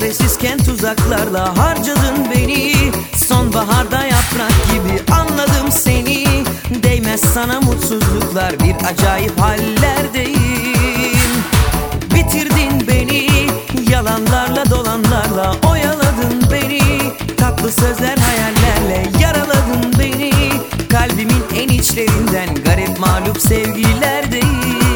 çaresizken tuzaklarla harcadın beni. Sonbaharda yaprak gibi anladım seni. Değmez sana mutsuzluklar, bir acayip hallerdeyim. Bitirdin beni, yalanlarla dolanlarla oyaladın beni. Tatlı sözler hayallerle yaraladın beni. Kalbimin en içlerinden garip mağlup sevgilerdeyim.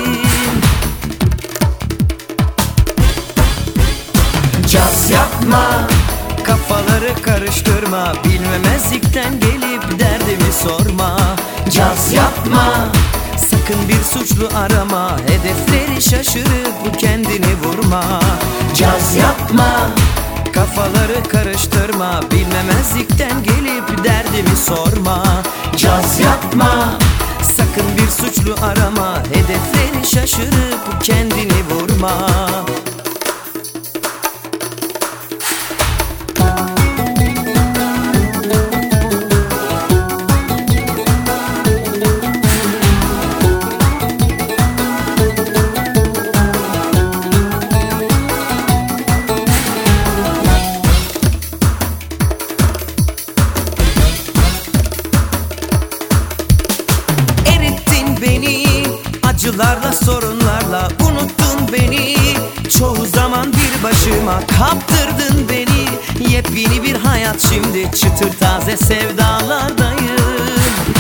Caz yapma, kafaları karıştırma, bilmemezlikten gelip derdimi sorma. Caz yapma, sakın bir suçlu arama, hedefleri şaşırıp kendini vurma. Caz yapma, kafaları karıştırma, bilmemezlikten gelip derdimi sorma. Caz yapma, sakın bir suçlu arama, hedefleri şaşırıp kendini vurma. Acılarla, sorunlarla unuttun beni. Çoğu zaman bir başıma kaptırdın beni. Yepyeni bir hayat şimdi, çıtır taze sevdalardayım.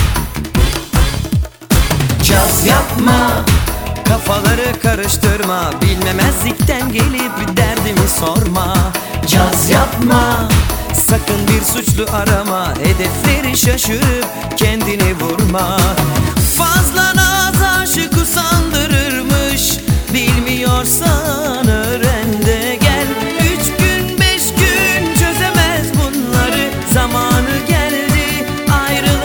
Caz yapma, kafaları karıştırma, bilmemezlikten gelip derdimi sorma. Caz yapma, sakın bir suçlu arama, hedefleri şaşırıp kendini vurma. Fazla naz aşık usandırırmış, bilmiyorsan öğren de gel. 3 gün 5 gün çözemez bunları, zamanı geldi ayrılığın.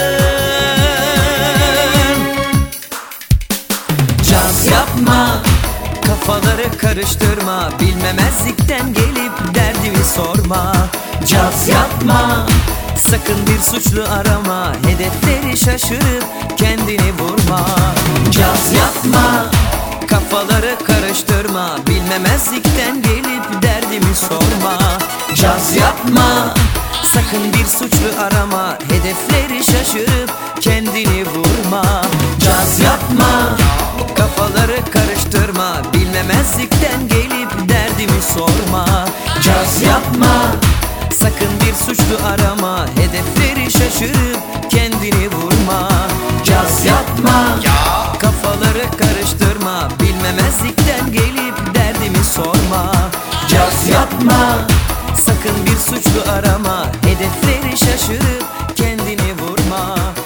Caz yapma, kafaları karıştırma, bilmemezlikten gelip derdimi sorma. Caz yapma, sakın bir suçlu arama, hedefleri şaşırıp kendini vurma. Caz yapma, kafaları karıştırma, bilmemezlikten gelip derdimi sorma. Caz yapma, sakın bir suçlu arama, hedefleri şaşırıp kendini vurma. Caz yapma, kafaları karıştırma, bilmemezlikten gelip derdimi sorma. Caz yapma, sakın bir suçlu arama, hedefleri şaşırıp kendini vurma. Caz yapma, kafaları karıştırma, bilmemezlikten gelip derdimi sorma. Caz yapma, sakın bir suçlu arama, hedefleri şaşırıp kendini vurma.